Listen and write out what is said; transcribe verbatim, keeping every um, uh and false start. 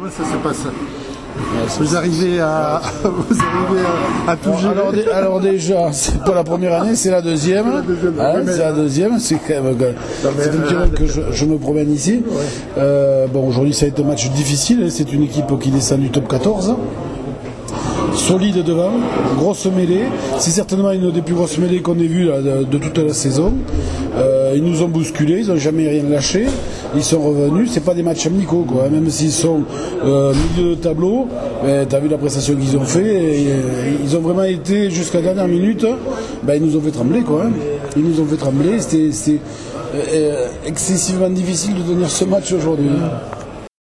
comment ça se passe? Vous arrivez à, vous arrivez à, à tout gérer. Alors, dé, alors déjà, c'est pas la première année, c'est la deuxième. C'est la deuxième. Hein, oui, c'est la deuxième. C'est quand même. C'est un petit moment que je, je me promène ici. Ouais. Euh, bon, aujourd'hui, ça a été un match difficile. C'est une équipe qui descend du top quatorze. Solide devant, grosse mêlée. C'est certainement une des plus grosses mêlées qu'on ait vues là, de, de toute la saison. Euh, ils nous ont bousculés, ils n'ont jamais rien lâché. Ils sont revenus. C'est pas des matchs amicaux, quoi. Même s'ils sont euh, milieu de tableau, ben, t'as vu la prestation qu'ils ont fait. Et, et, ils ont vraiment été jusqu'à la dernière minute. Ben, ils nous ont fait trembler, quoi. Hein. Ils nous ont fait trembler. C'était, c'était euh, excessivement difficile de tenir ce match aujourd'hui. Hein.